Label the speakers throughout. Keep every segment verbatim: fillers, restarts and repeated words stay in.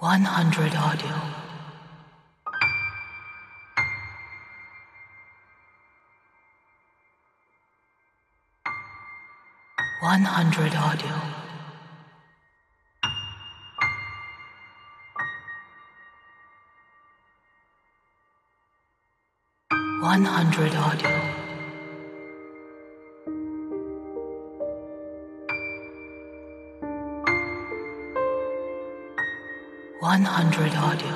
Speaker 1: one hundred audio. one hundred audio. one hundred audio. one hundred audio.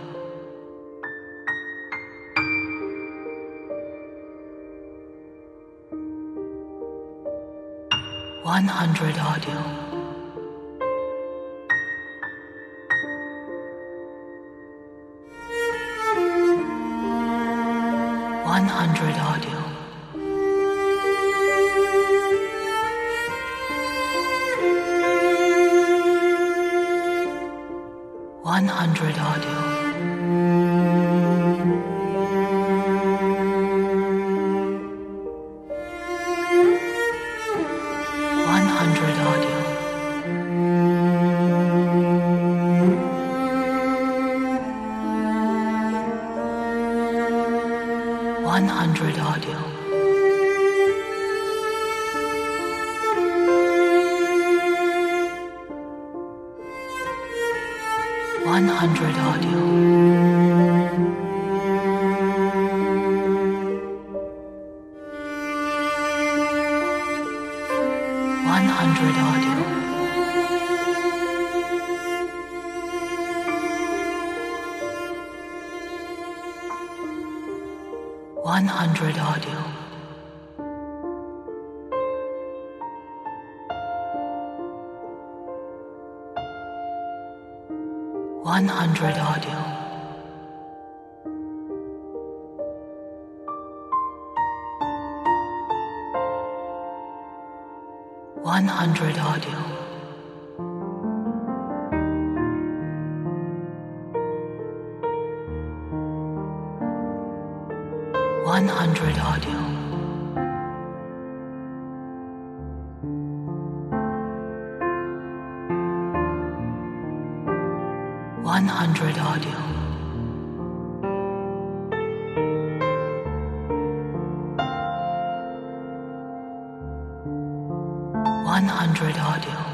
Speaker 1: one hundred audio. one hundred audio. one hundred audio. one hundred audio. one hundred audio. one hundred audio. one hundred audio. one hundred audio. one hundred audio. one hundred audio. one hundred audio. one hundred audio. one hundred audio.